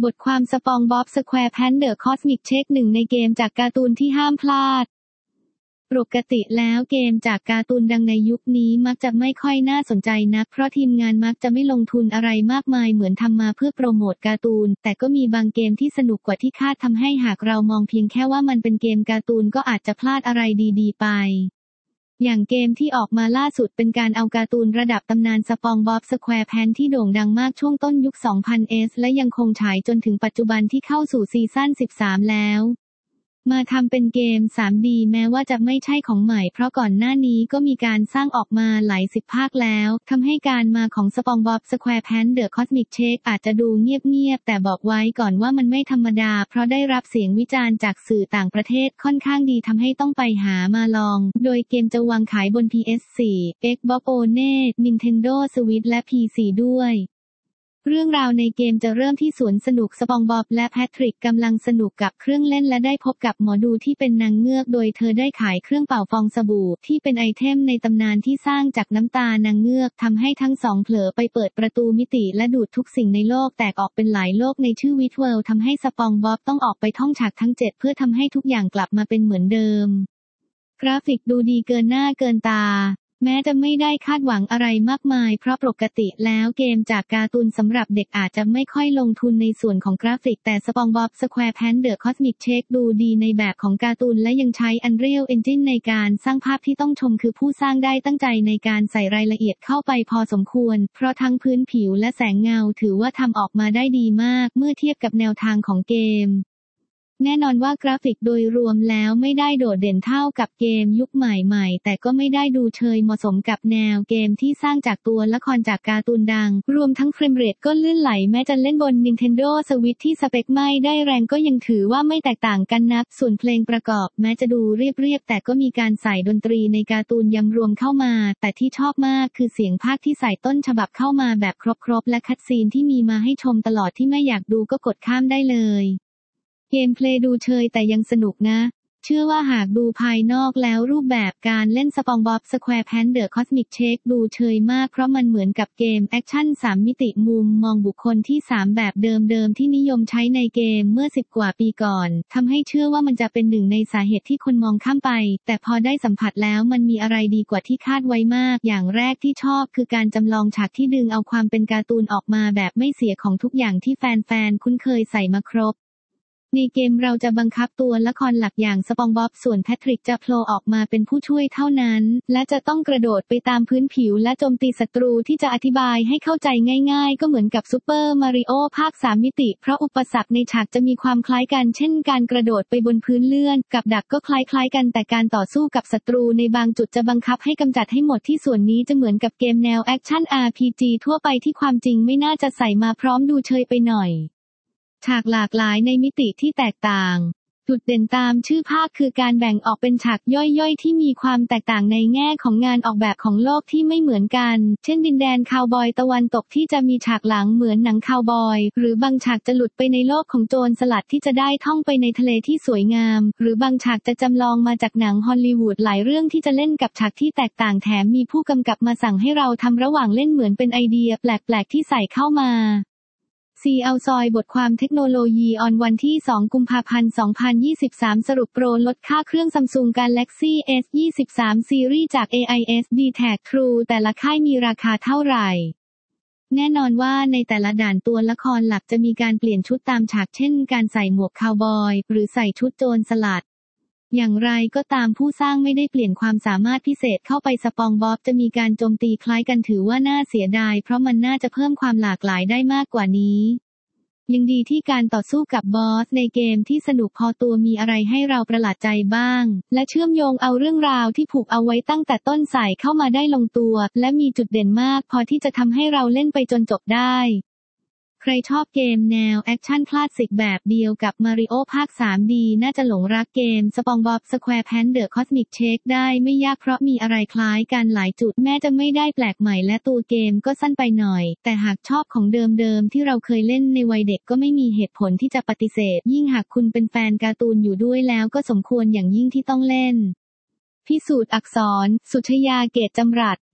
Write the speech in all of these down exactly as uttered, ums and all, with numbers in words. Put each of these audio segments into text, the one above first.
บทความสปองบ๊อบสแควร์แพนเดอะคอสมิกเช็คหนึ่งในเกมจากการ์ตูนที่ห้ามพลาดปกติแล้วเกมจากการ์ตูนดังในยุคนี้มักจะไม่ค่อยน่าสนใจนักเพราะทีมงานมักจะไม่ลงทุนอะไรมากมายเหมือนทำมาเพื่อโปรโมทการ์ตูนแต่ก็มีบางเกมที่สนุกกว่าที่คาดทำให้หากเรามองเพียงแค่ว่ามันเป็นเกมการ์ตูนก็อาจจะพลาดอะไรดีๆไปอย่างเกมที่ออกมาล่าสุดเป็นการเอาการ์ตูนระดับตำนานสปองบ๊อบสแควร์แพนที่โด่งดังมากช่วงต้นยุค สองพัน เอส และยังคงฉายจนถึงปัจจุบันที่เข้าสู่ซีซั่น สิบสาม แล้วมาทำเป็นเกม ทรีดี แม้ว่าจะไม่ใช่ของใหม่เพราะก่อนหน้านี้ก็มีการสร้างออกมาหลายสิบภาคแล้วทำให้การมาของสปองบ๊อบสแควร์แพนเดอะคอสมิกเช็คอาจจะดูเงียบๆแต่บอกไว้ก่อนว่ามันไม่ธรรมดาเพราะได้รับเสียงวิจารณ์จากสื่อต่างประเทศค่อนข้างดีทำให้ต้องไปหามาลองโดยเกมจะวางขายบน พี เอส โฟร์ Xbox One Nintendo Switch และ พี ซี ด้วยเรื่องราวในเกมจะเริ่มที่สวนสนุกสปองบ๊อบและแพทริกกำลังสนุกกับเครื่องเล่นและได้พบกับหมอดูที่เป็นนางเงือกโดยเธอได้ขายเครื่องเป่าฟองสบู่ที่เป็นไอเทมในตำนานที่สร้างจากน้ำตานางเงือกทำให้ทั้งสองเผลอไปเปิดประตูมิติและดูดทุกสิ่งในโลกแตกออกเป็นหลายโลกในชื่อวิทเวิลด์ทำให้สปองบ๊อบต้องออกไปท่องฉากทั้งเจ็ดเพื่อทำให้ทุกอย่างกลับมาเป็นเหมือนเดิมกราฟิกดูดีเกินหน้าเกินตาแม้จะไม่ได้คาดหวังอะไรมากมายเพราะปกติแล้วเกมจากการ์ตูนสำหรับเด็กอาจจะไม่ค่อยลงทุนในส่วนของกราฟิกแต่สปองบ๊อบสแควร์แพนเดอะคอสมิกเช็คดูดีในแบบของการ์ตูนและยังใช้ Unreal Engine ในการสร้างภาพที่ต้องชมคือผู้สร้างได้ตั้งใจในการใส่รายละเอียดเข้าไปพอสมควรเพราะทั้งพื้นผิวและแสงเงาถือว่าทำออกมาได้ดีมากเมื่อเทียบกับแนวทางของเกมแน่นอนว่ากราฟิกโดยรวมแล้วไม่ได้โดดเด่นเท่ากับเกมยุคใหม่ๆแต่ก็ไม่ได้ดูเชยเหมาะสมกับแนวเกมที่สร้างจากตัวละครจากการ์ตูนดังรวมทั้งเฟรมเรทก็ลื่นไหลแม้จะเล่นบน Nintendo Switch ที่สเปคไม่ได้แรงก็ยังถือว่าไม่แตกต่างกันนักส่วนเพลงประกอบแม้จะดูเรียบๆแต่ก็มีการใส่ดนตรีในการ์ตูนยำรวมเข้ามาแต่ที่ชอบมากคือเสียงพากย์ที่ใส่ต้นฉบับเข้ามาแบบครบๆและคัตซีนที่มีมาให้ชมตลอดที่ไม่อยากดูก็กดข้ามได้เลยเกมเพลย์ดูเชยแต่ยังสนุกนะเชื่อว่าหากดูภายนอกแล้วรูปแบบการเล่นสปองบ๊อบสแควร์แพนเดอะคอสมิกเช็คดูเชยมากเพราะมันเหมือนกับเกมแอคชั่นสามมิติมุมมองบุคคลที่สามแบบเดิมๆที่นิยมใช้ในเกมเมื่อสิบกว่าปีก่อนทำให้เชื่อว่ามันจะเป็นหนึ่งในสาเหตุที่คนมองข้ามไปแต่พอได้สัมผัสแล้วมันมีอะไรดีกว่าที่คาดไว้มากอย่างแรกที่ชอบคือการจำลองฉากที่ดึงเอาความเป็นการ์ตูนออกมาแบบไม่เสียของทุกอย่างที่แฟนๆคุ้นเคยใส่มาครบในเกมเราจะบังคับตัวละครหลักอย่างสปองบ๊อบส่วนแพทริกจะโผล่ออกมาเป็นผู้ช่วยเท่านั้นและจะต้องกระโดดไปตามพื้นผิวและโจมตีศัตรูที่จะอธิบายให้เข้าใจง่ายๆก็เหมือนกับซูเปอร์มาริโอภาคสามมิติเพราะอุปสรรคในฉากจะมีความคล้ายกันเช่นการกระโดดไปบนพื้นเลื่อนกับดักก็คล้ายๆกันแต่การต่อสู้กับศัตรูในบางจุดจะบังคับให้กำจัดให้หมดที่ส่วนนี้จะเหมือนกับเกมแนวแอคชั่น อาร์ พี จี ทั่วไปที่ความจริงไม่น่าจะใส่มาพร้อมดูเชยไปหน่อยฉากหลากหลายในมิติที่แตกต่างจุดเด่นตามชื่อภาคคือการแบ่งออกเป็นฉากย่อยๆที่มีความแตกต่างในแง่ของงานออกแบบของโลกที่ไม่เหมือนกันเช่นดินแดนคาวบอยตะวันตกที่จะมีฉากหลังเหมือนหนังคาวบอยหรือบางฉากจะหลุดไปในโลกของโจรสลัดที่จะได้ท่องไปในทะเลที่สวยงามหรือบางฉากจะจำลองมาจากหนังฮอลลีวูดหลายเรื่องที่จะเล่นกับฉากที่แตกต่างแถมมีผู้กำกับมาสั่งให้เราทำระหว่างเล่นเหมือนเป็นไอเดียแปลกๆที่ใส่เข้ามาซีเอาซอยบทความเทคโนโลยีออนวันที่สองกุมภาพันธ์สองพันยี่สิบสามสรุปโปรลดค่าเครื่อง Samsung Galaxy เอส ยี่สิบสาม ซีรีส์จาก เอ ไอ เอส ดี แท็ก True แต่ละค่ายมีราคาเท่าไหร่แน่นอนว่าในแต่ละด่านตัวละครหลักจะมีการเปลี่ยนชุดตามฉากเช่นการใส่หมวกคาวบอยหรือใส่ชุดโจรสลัดอย่างไรก็ตามผู้สร้างไม่ได้เปลี่ยนความสามารถพิเศษเข้าไปสปองบ๊อบจะมีการโจมตีคล้ายกันถือว่าน่าเสียดายเพราะมันน่าจะเพิ่มความหลากหลายได้มากกว่านี้ยังดีที่การต่อสู้กับบอสในเกมที่สนุกพอตัวมีอะไรให้เราประหลาดใจบ้างและเชื่อมโยงเอาเรื่องราวที่ผูกเอาไว้ตั้งแต่ต้นใส่เข้ามาได้ลงตัวและมีจุดเด่นมากพอที่จะทำให้เราเล่นไปจนจบได้ใครชอบเกมแนวแอคชั่นคลาสสิกแบบเดียวกับมาริโอภาค ทรีดี น่าจะหลงรักเกมสปองบ๊อบสแควร์แพนเดอะคอสมิกเช็คได้ไม่ยากเพราะมีอะไรคล้ายกันหลายจุดแม้จะไม่ได้แปลกใหม่และตัวเกมก็สั้นไปหน่อยแต่หากชอบของเดิมๆที่เราเคยเล่นในวัยเด็กก็ไม่มีเหตุผลที่จะปฏิเสธยิ่งหากคุณเป็นแฟนการ์ตูนอยู่ด้วยแล้วก็สมควรอย่างยิ่งที่ต้องเล่นพิสูจน์อักษรสุชยาเกตจำรัด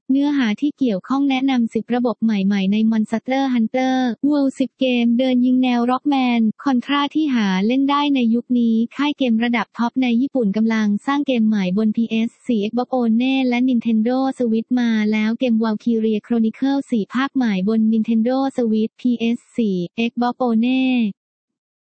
เนื้อหาที่เกี่ยวข้องแนะนำสิบระบบใหม่ๆใน Monster Hunter World สิบเกมเดินยิงแนว Rockman Contra ที่หาเล่นได้ในยุคนี้ค่ายเกมระดับท็อปในญี่ปุ่นกำลังสร้างเกมใหม่บน พี เอส โฟร์ Xbox One และ Nintendo Switch มาแล้วเกม Valkyria Chronicles โฟร์ ภาคใหม่บน Nintendo Switch พี เอส โฟร์ Xbox One